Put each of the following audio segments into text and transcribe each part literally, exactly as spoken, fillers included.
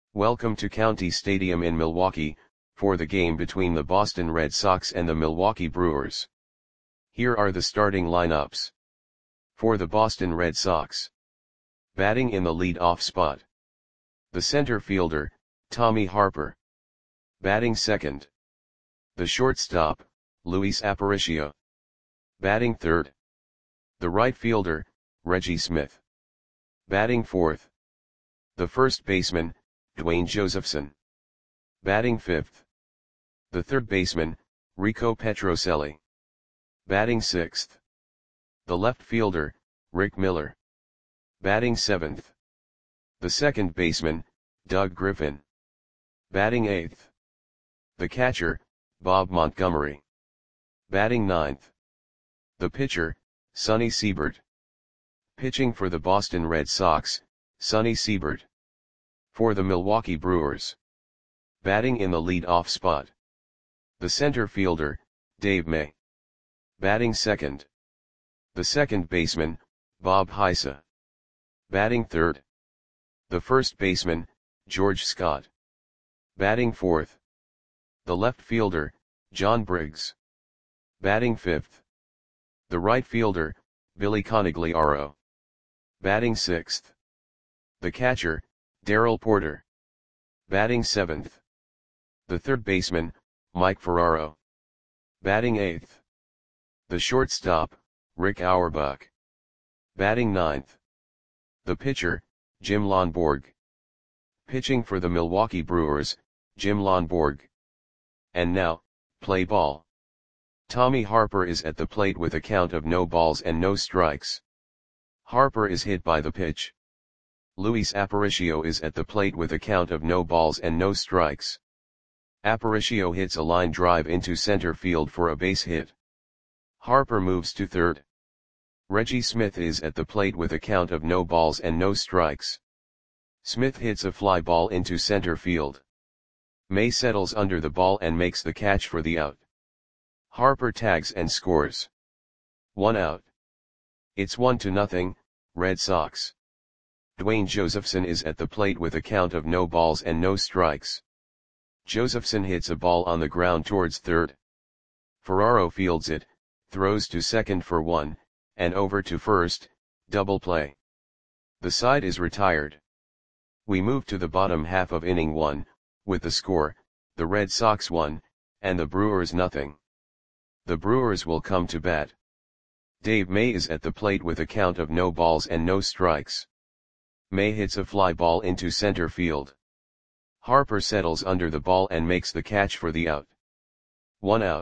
Welcome to County Stadium in Milwaukee, for the game between the Boston Red Sox and the Milwaukee Brewers. Here are the starting lineups. For the Boston Red Sox. Batting in the lead-off spot. The center fielder, Tommy Harper. Batting second. The shortstop, Luis Aparicio. Batting third. The right fielder, Reggie Smith. Batting fourth. The first baseman, Dwayne Josephson. Batting fifth. The third baseman, Rico Petrocelli. Batting sixth. The left fielder, Rick Miller. Batting seventh. The second baseman, Doug Griffin. Batting eighth. The catcher, Bob Montgomery. Batting ninth. The pitcher, Sonny Siebert. Pitching for the Boston Red Sox, Sonny Siebert. For the Milwaukee Brewers. Batting in the lead-off spot. The center fielder, Dave May. Batting second. The second baseman, Bob Heisa. Batting third. The first baseman, George Scott. Batting fourth. The left fielder, John Briggs. Batting fifth. The right fielder, Billy Conigliaro. Batting sixth. The catcher, Darrell Porter. Batting seventh. The third baseman, Mike Ferraro. Batting eighth. The shortstop, Rick Auerbach. Batting ninth. The pitcher, Jim Lonborg. Pitching for the Milwaukee Brewers, Jim Lonborg. And now, play ball. Tommy Harper is at the plate with a count of no balls and no strikes. Harper is hit by the pitch. Luis Aparicio is at the plate with a count of no balls and no strikes. Aparicio hits a line drive into center field for a base hit. Harper moves to third. Reggie Smith is at the plate with a count of no balls and no strikes. Smith hits a fly ball into center field. May settles under the ball and makes the catch for the out. Harper tags and scores. One out. It's one to nothing, Red Sox. Dwayne Josephson is at the plate with a count of no balls and no strikes. Josephson hits a ball on the ground towards third. Ferraro fields it, throws to second for one, and over to first, double play. The side is retired. We move to the bottom half of inning one, with the score, the Red Sox one, and the Brewers nothing. The Brewers will come to bat. Dave May is at the plate with a count of no balls and no strikes. May hits a fly ball into center field. Harper settles under the ball and makes the catch for the out. One out.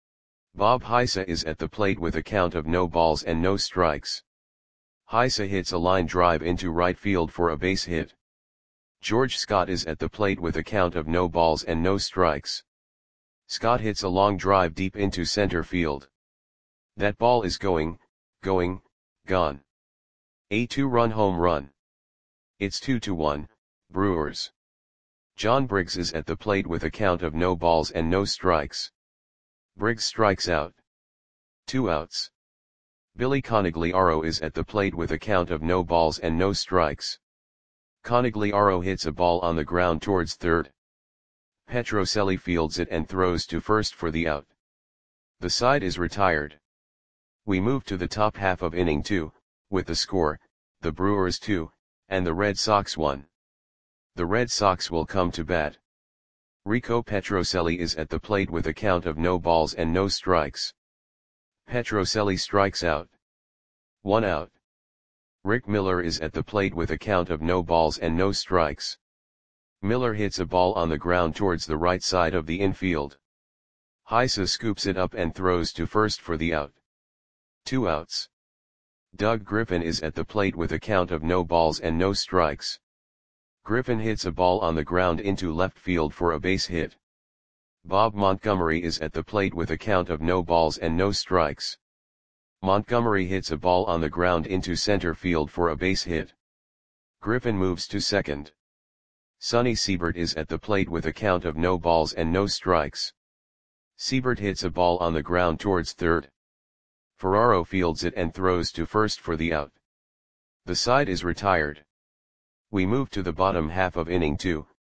Bob Heisa is at the plate with a count of no balls and no strikes. Heisa hits a line drive into right field for a base hit. George Scott is at the plate with a count of no balls and no strikes. Scott hits a long drive deep into center field. That ball is going, going, gone. A two-run home run. It's two to one, Brewers. John Briggs is at the plate with a count of no balls and no strikes. Briggs strikes out. Two outs. Billy Conigliaro is at the plate with a count of no balls and no strikes. Conigliaro hits a ball on the ground towards third. Petrocelli fields it and throws to first for the out. The side is retired. We move to the top half of inning two, with the score, the Brewers two, and the Red Sox one. The Red Sox will come to bat. Rico Petrocelli is at the plate with a count of no balls and no strikes. Petrocelli strikes out. One out. Rick Miller is at the plate with a count of no balls and no strikes. Miller hits a ball on the ground towards the right side of the infield. Heisa scoops it up and throws to first for the out. Two outs. Doug Griffin is at the plate with a count of no balls and no strikes. Griffin hits a ball on the ground into left field for a base hit. Bob Montgomery is at the plate with a count of no balls and no strikes. Montgomery hits a ball on the ground into center field for a base hit. Griffin moves to second. Sonny Siebert is at the plate with a count of no balls and no strikes. Siebert hits a ball on the ground towards third. Ferraro fields it and throws to first for the out. The side is retired. We move to the bottom half of inning two,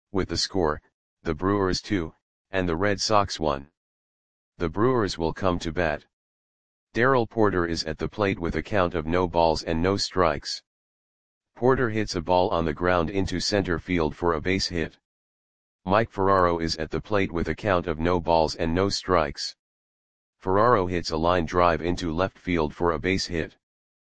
with the score, the Brewers two, and the Red Sox one. The Brewers will come to bat. Darrell Porter is at the plate with a count of no balls and no strikes. Porter hits a ball on the ground into center field for a base hit. Mike Ferraro is at the plate with a count of no balls and no strikes. Ferraro hits a line drive into left field for a base hit.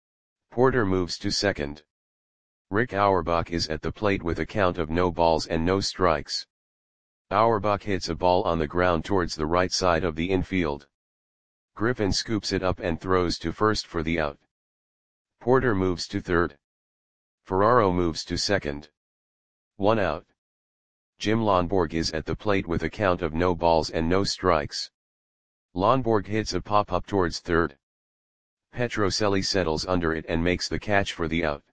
Porter moves to second. Rick Auerbach is at the plate with a count of no balls and no strikes. Auerbach hits a ball on the ground towards the right side of the infield. Griffin scoops it up and throws to first for the out. Porter moves to third. Ferraro moves to second. One out. Jim Lonborg is at the plate with a count of no balls and no strikes. Lonborg hits a pop-up towards third. Petrocelli settles under it and makes the catch for the out.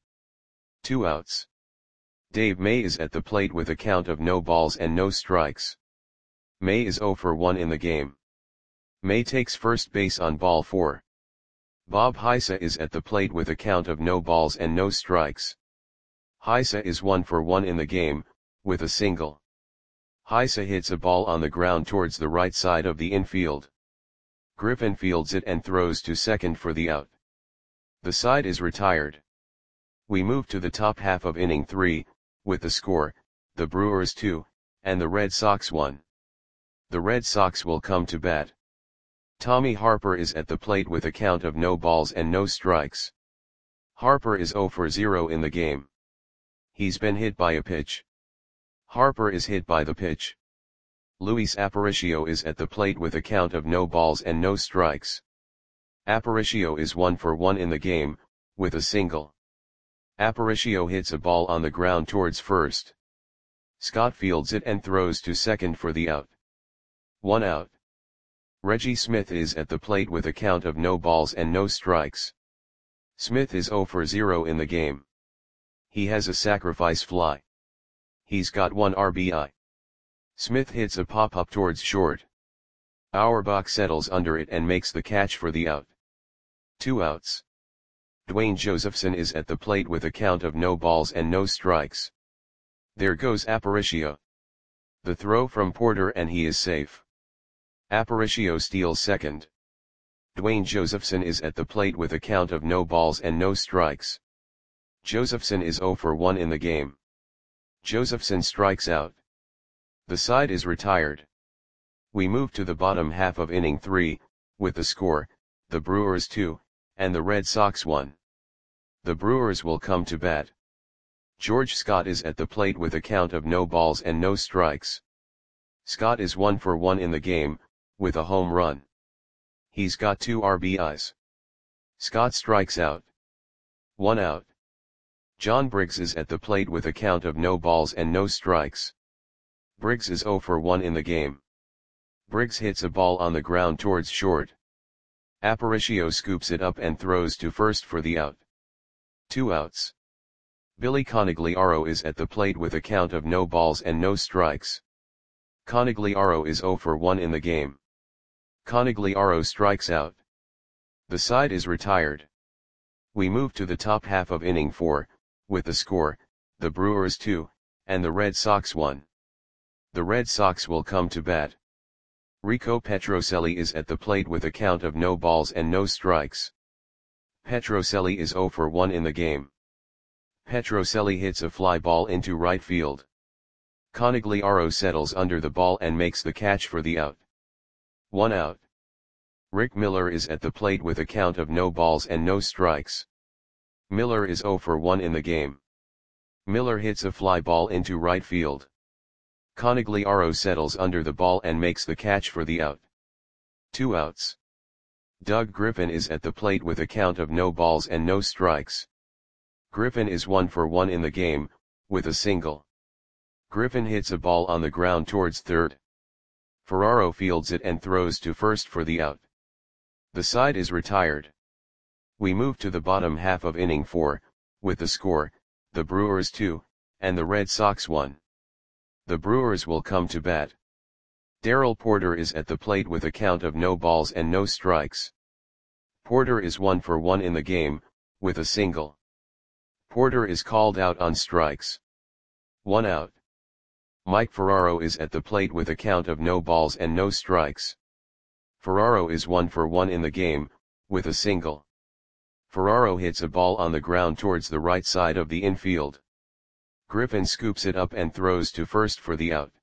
Two outs. Dave May is at the plate with a count of no balls and no strikes. May is oh for one in the game. May takes first base on ball four. Bob Heisa is at the plate with a count of no balls and no strikes. Heisa is one for one in the game, with a single. Heisa hits a ball on the ground towards the right side of the infield. Griffin fields it and throws to second for the out. The side is retired. We move to the top half of inning three, with the score, the Brewers two, and the Red Sox one. The Red Sox will come to bat. Tommy Harper is at the plate with a count of no balls and no strikes. Harper is oh for zero in the game. He's been hit by a pitch. Harper is hit by the pitch. Luis Aparicio is at the plate with a count of no balls and no strikes. Aparicio is one for one in the game, with a single. Aparicio hits a ball on the ground towards first. Scott fields it and throws to second for the out. One out. Reggie Smith is at the plate with a count of no balls and no strikes. Smith is oh for zero in the game. He has a sacrifice fly. He's got one R B I. Smith hits a pop-up towards short. Auerbach settles under it and makes the catch for the out. Two outs. Dwayne Josephson is at the plate with a count of no balls and no strikes. There goes Aparicio. The throw from Porter and he is safe. Aparicio steals second. Dwayne Josephson is at the plate with a count of no balls and no strikes. Josephson is oh for one in the game. Josephson strikes out. The side is retired. We move to the bottom half of inning three, with the score, the Brewers two, and the Red Sox one. The Brewers will come to bat. George Scott is at the plate with a count of no balls and no strikes. Scott is one for one in the game, with a home run. He's got two R B Is. Scott strikes out. One out. John Briggs is at the plate with a count of no balls and no strikes. Briggs is oh for one in the game. Briggs hits a ball on the ground towards short. Aparicio scoops it up and throws to first for the out. Two outs. Billy Conigliaro is at the plate with a count of no balls and no strikes. Conigliaro is oh for one in the game. Conigliaro strikes out. The side is retired. We move to the top half of inning four, with the score, the Brewers two, and the Red Sox one. The Red Sox will come to bat. Rico Petrocelli is at the plate with a count of no balls and no strikes. Petrocelli is oh for one in the game. Petrocelli hits a fly ball into right field. Conigliaro settles under the ball and makes the catch for the out. One out. Rick Miller is at the plate with a count of no balls and no strikes. Miller is oh for one in the game. Miller hits a fly ball into right field. Conigliaro settles under the ball and makes the catch for the out. Two outs. Doug Griffin is at the plate with a count of no balls and no strikes. Griffin is one for one in the game, with a single. Griffin hits a ball on the ground towards third. Ferraro fields it and throws to first for the out. The side is retired. We move to the bottom half of inning four, with the score, the Brewers two, and the Red Sox one. The Brewers will come to bat. Darrell Porter is at the plate with a count of no balls and no strikes. Porter is one for one in the game, with a single. Porter is called out on strikes. One out. Mike Ferraro is at the plate with a count of no balls and no strikes. Ferraro is one for one in the game, with a single. Ferraro hits a ball on the ground towards the right side of the infield. Griffin scoops it up and throws to first for the out.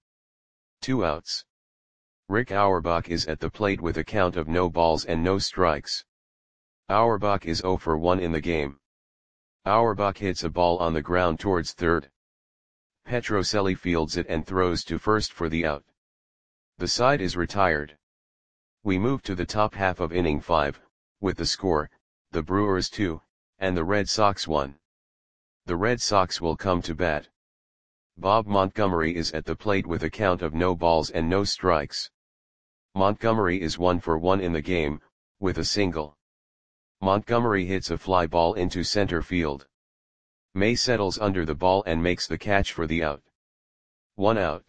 Two outs. Rick Auerbach is at the plate with a count of no balls and no strikes. Auerbach is zero for one in the game. Auerbach hits a ball on the ground towards third. Petrocelli fields it and throws to first for the out. The side is retired. We move to the top half of inning five, with the score, the Brewers two, and the Red Sox one. The Red Sox will come to bat. Bob Montgomery is at the plate with a count of no balls and no strikes. Montgomery is one for one in the game, with a single. Montgomery hits a fly ball into center field. May settles under the ball and makes the catch for the out. One out.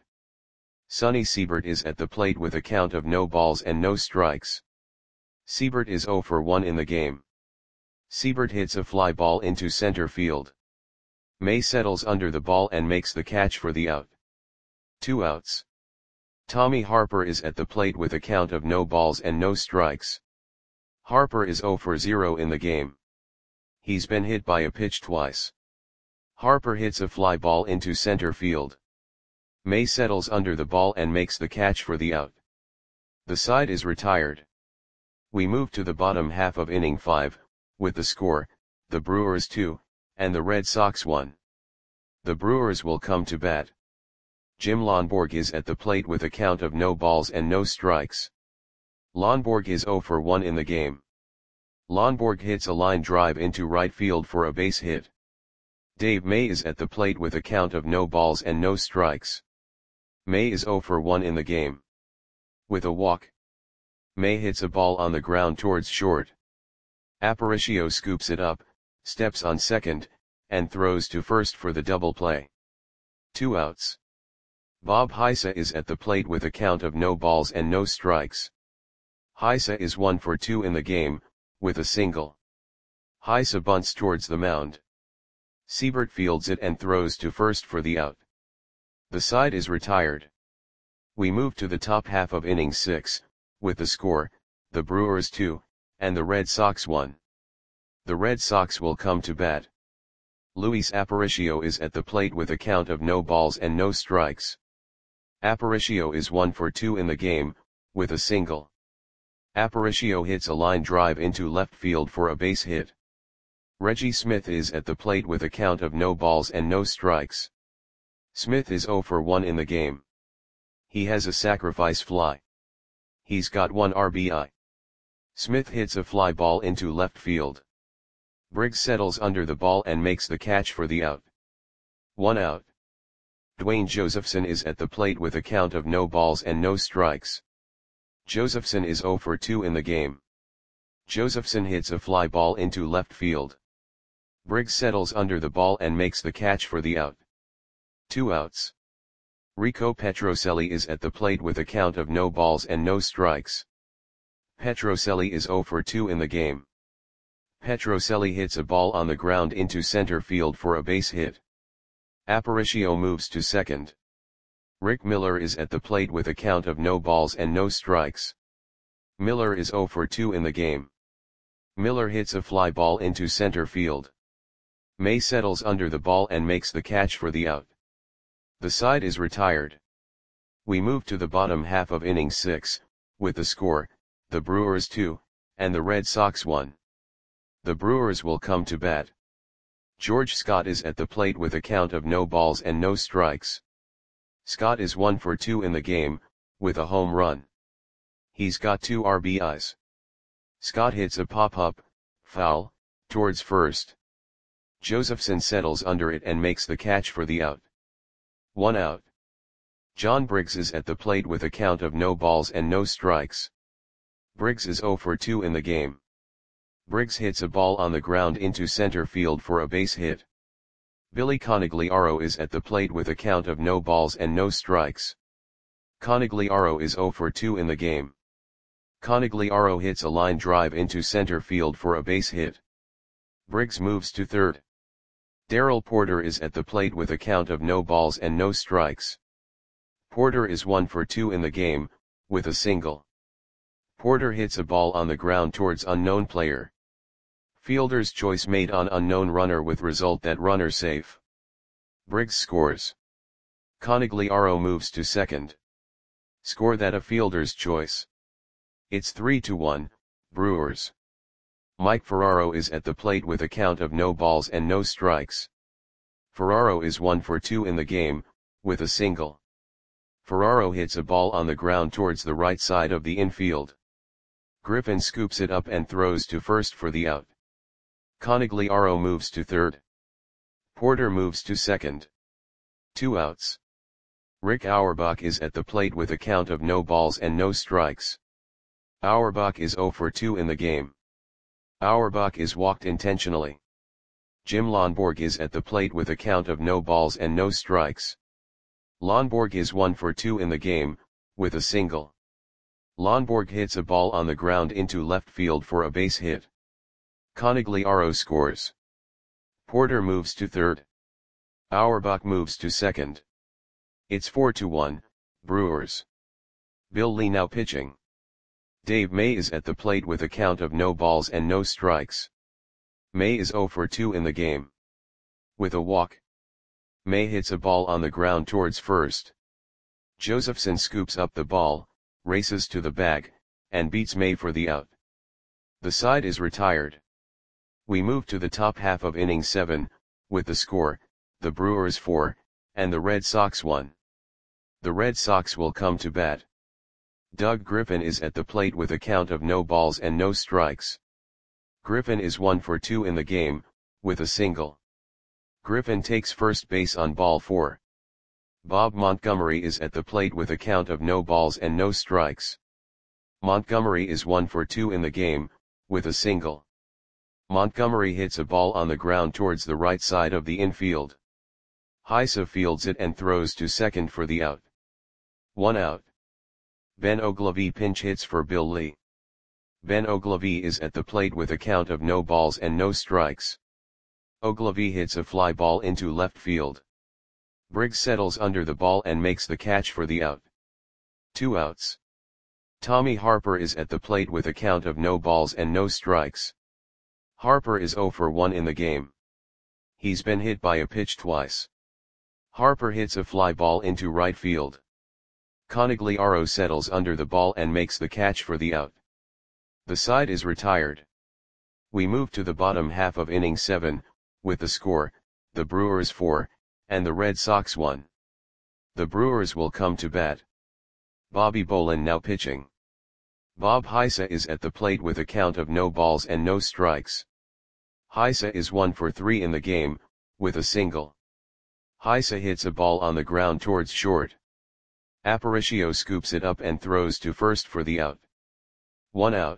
Sonny Siebert is at the plate with a count of no balls and no strikes. Siebert is zero for one in the game. Siebert hits a fly ball into center field. May settles under the ball and makes the catch for the out. Two outs. Tommy Harper is at the plate with a count of no balls and no strikes. Harper is zero for zero in the game. He's been hit by a pitch twice. Harper hits a fly ball into center field. May settles under the ball and makes the catch for the out. The side is retired. We move to the bottom half of inning five, with the score, the Brewers two, and the Red Sox one. The Brewers will come to bat. Jim Lonborg is at the plate with a count of no balls and no strikes. Lonborg is zero for one in the game. Lonborg hits a line drive into right field for a base hit. Dave May is at the plate with a count of no balls and no strikes. May is zero for one in the game. With a walk. May hits a ball on the ground towards short. Aparicio scoops it up, steps on second, and throws to first for the double play. Two outs. Bob Heisa is at the plate with a count of no balls and no strikes. Heisa is one for two in the game, with a single. Heisa bunts towards the mound. Siebert fields it and throws to first for the out. The side is retired. We move to the top half of inning six, with the score, the Brewers two, and the Red Sox one. The Red Sox will come to bat. Luis Aparicio is at the plate with a count of no balls and no strikes. Aparicio is one for two in the game, with a single. Aparicio hits a line drive into left field for a base hit. Reggie Smith is at the plate with a count of no balls and no strikes. Smith is zero for one in the game. He has a sacrifice fly. He's got one R B I. Smith hits a fly ball into left field. Briggs settles under the ball and makes the catch for the out. One out. Dwayne Josephson is at the plate with a count of no balls and no strikes. Josephson is zero for two in the game. Josephson hits a fly ball into left field. Briggs settles under the ball and makes the catch for the out. Two outs. Rico Petrocelli is at the plate with a count of no balls and no strikes. Petrocelli is zero for two in the game. Petrocelli hits a ball on the ground into center field for a base hit. Aparicio moves to second. Rick Miller is at the plate with a count of no balls and no strikes. Miller is zero for two in the game. Miller hits a fly ball into center field. May settles under the ball and makes the catch for the out. The side is retired. We move to the bottom half of inning six, with the score, the Brewers two, and the Red Sox one. The Brewers will come to bat. George Scott is at the plate with a count of no balls and no strikes. Scott is one for two in the game, with a home run. He's got two R B Is. Scott hits a pop-up, foul, towards first. Josephson settles under it and makes the catch for the out. One out. John Briggs is at the plate with a count of no balls and no strikes. Briggs is zero for two in the game. Briggs hits a ball on the ground into center field for a base hit. Billy Conigliaro is at the plate with a count of no balls and no strikes. Conigliaro is zero for two in the game. Conigliaro hits a line drive into center field for a base hit. Briggs moves to third. Darrell Porter is at the plate with a count of no balls and no strikes. Porter is one for two in the game, with a single. Porter hits a ball on the ground towards unknown player. Fielder's choice made on unknown runner with result that runner safe. Briggs scores. Conegliaro moves to second. Score that a fielder's choice. It's three to one, Brewers. Mike Ferraro is at the plate with a count of no balls and no strikes. Ferraro is one for two in the game, with a single. Ferraro hits a ball on the ground towards the right side of the infield. Griffin scoops it up and throws to first for the out. Conegliaro moves to third. Porter moves to second. Two outs. Rick Auerbach is at the plate with a count of no balls and no strikes. Auerbach is zero for two in the game. Auerbach is walked intentionally. Jim Lonborg is at the plate with a count of no balls and no strikes. Lonborg is one for two in the game, with a single. Lonborg hits a ball on the ground into left field for a base hit. Conegliaro scores. Porter moves to third. Auerbach moves to second. It's four to one, Brewers. Bill Lee now pitching. Dave May is at the plate with a count of no balls and no strikes. May is zero for two in the game. With a walk. May hits a ball on the ground towards first. Josephson scoops up the ball, races to the bag, and beats May for the out. The side is retired. We move to the top half of inning seven, with the score, the Brewers four, and the Red Sox one. The Red Sox will come to bat. Doug Griffin is at the plate with a count of no balls and no strikes. Griffin is one for two in the game, with a single. Griffin takes first base on ball four. Bob Montgomery is at the plate with a count of no balls and no strikes. Montgomery is one for two in the game, with a single. Montgomery hits a ball on the ground towards the right side of the infield. Heisa fields it and throws to second for the out. One out. Ben Oglivie pinch hits for Bill Lee. Ben Oglivie is at the plate with a count of no balls and no strikes. Oglivie hits a fly ball into left field. Briggs settles under the ball and makes the catch for the out. Two outs. Tommy Harper is at the plate with a count of no balls and no strikes. Harper is zero for one in the game. He's been hit by a pitch twice. Harper hits a fly ball into right field. Conegliaro settles under the ball and makes the catch for the out. The side is retired. We move to the bottom half of inning seven, with the score, the Brewers four, and the Red Sox one. The Brewers will come to bat. Bobby Bolin now pitching. Bob Heisa is at the plate with a count of no balls and no strikes. Heisa is one for three in the game, with a single. Heisa hits a ball on the ground towards short. Aparicio scoops it up and throws to first for the out. One out.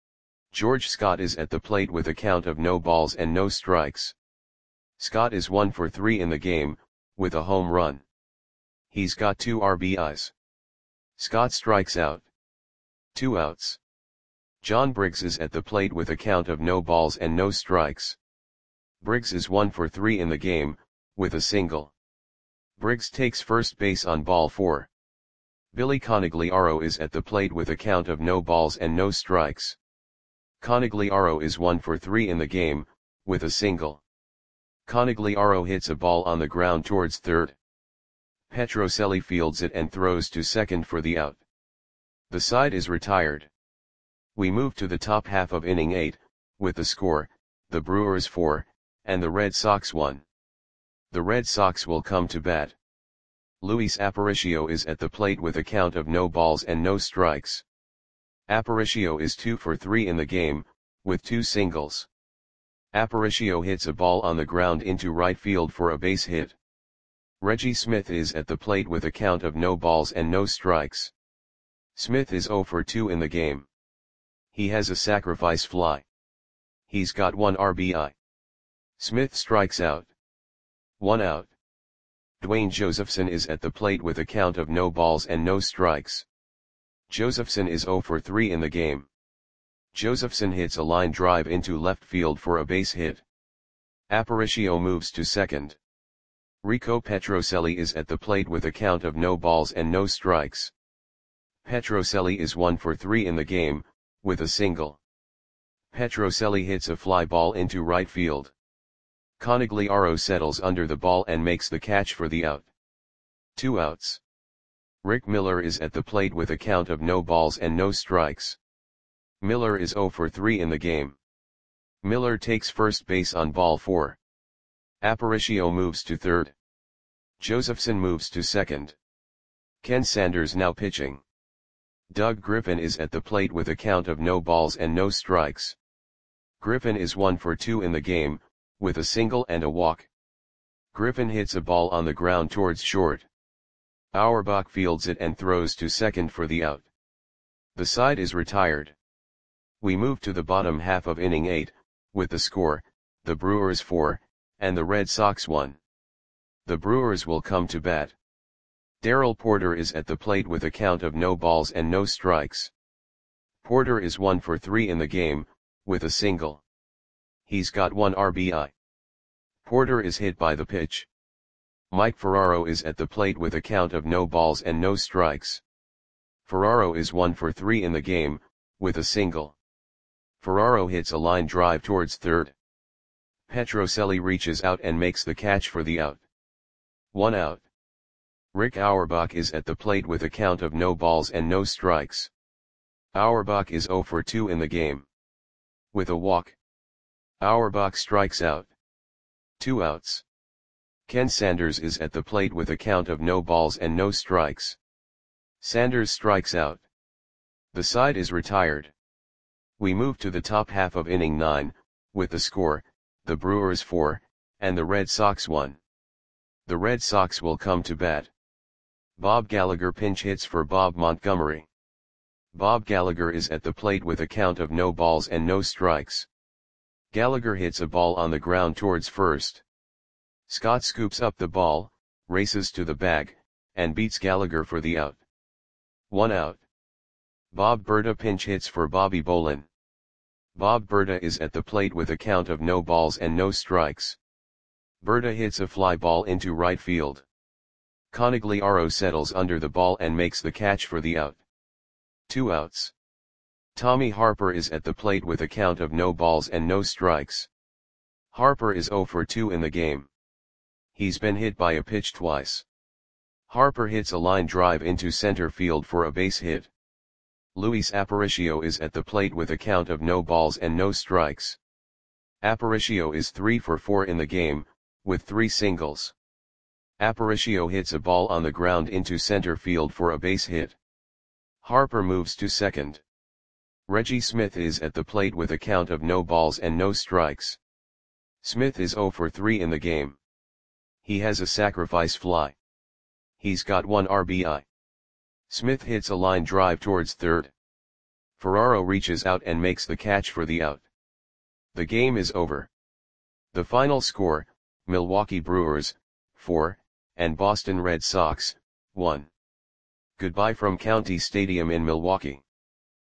George Scott is at the plate with a count of no balls and no strikes. Scott is one for three in the game, with a home run. He's got two R B Is. Scott strikes out. Two outs. John Briggs is at the plate with a count of no balls and no strikes. Briggs is one for three in the game, with a single. Briggs takes first base on ball four. Billy Conegliaro is at the plate with a count of no balls and no strikes. Conegliaro is one for three in the game, with a single. Conegliaro hits a ball on the ground towards third. Petrocelli fields it and throws to second for the out. The side is retired. We move to the top half of inning eight, with the score, the Brewers four, and the Red Sox one. The Red Sox will come to bat. Luis Aparicio is at the plate with a count of no balls and no strikes. Aparicio is two for three in the game, with two singles. Aparicio hits a ball on the ground into right field for a base hit. Reggie Smith is at the plate with a count of no balls and no strikes. Smith is zero for two in the game. He has a sacrifice fly. He's got one R B I. Smith strikes out. One out. Dwayne Josephson is at the plate with a count of no balls and no strikes. Josephson is zero for three in the game. Josephson hits a line drive into left field for a base hit. Aparicio moves to second. Rico Petrocelli is at the plate with a count of no balls and no strikes. Petrocelli is one for three in the game, with a single. Petrocelli hits a fly ball into right field. Conigliaro settles under the ball and makes the catch for the out. Two outs. Rick Miller is at the plate with a count of no balls and no strikes. Miller is zero for three in the game. Miller takes first base on ball four. Aparicio moves to third. Josephson moves to second. Ken Sanders now pitching. Doug Griffin is at the plate with a count of no balls and no strikes. Griffin is one for two in the game, with a single and a walk. Griffin hits a ball on the ground towards short. Auerbach fields it and throws to second for the out. The side is retired. We move to the bottom half of inning eight, with the score, the Brewers four, and the Red Sox one. The Brewers will come to bat. Darrell Porter is at the plate with a count of no balls and no strikes. Porter is one for three in the game, with a single. He's got one R B I. Porter is hit by the pitch. Mike Ferraro is at the plate with a count of no balls and no strikes. Ferraro is one for three in the game, with a single. Ferraro hits a line drive towards third. Petrocelli reaches out and makes the catch for the out. One out. Rick Auerbach is at the plate with a count of no balls and no strikes. Auerbach is zero for two in the game. With a walk. Auerbach strikes out. Two outs. Ken Sanders is at the plate with a count of no balls and no strikes. Sanders strikes out. The side is retired. We move to the top half of inning nine, with the score, the Brewers four, and the Red Sox one. The Red Sox will come to bat. Bob Gallagher pinch hits for Bob Montgomery. Bob Gallagher is at the plate with a count of no balls and no strikes. Gallagher hits a ball on the ground towards first. Scott scoops up the ball, races to the bag, and beats Gallagher for the out. One out. Bob Berta pinch hits for Bobby Bolin. Bob Berta is at the plate with a count of no balls and no strikes. Berta hits a fly ball into right field. Conigliaro settles under the ball and makes the catch for the out. Two outs. Tommy Harper is at the plate with a count of no balls and no strikes. Harper is zero for two in the game. He's been hit by a pitch twice. Harper hits a line drive into center field for a base hit. Luis Aparicio is at the plate with a count of no balls and no strikes. Aparicio is three for four in the game, with three singles. Aparicio hits a ball on the ground into center field for a base hit. Harper moves to second. Reggie Smith is at the plate with a count of no balls and no strikes. Smith is zero for three in the game. He has a sacrifice fly. He's got one R B I. Smith hits a line drive towards third. Ferraro reaches out and makes the catch for the out. The game is over. The final score, Milwaukee Brewers, four, and Boston Red Sox, one. Goodbye from County Stadium in Milwaukee.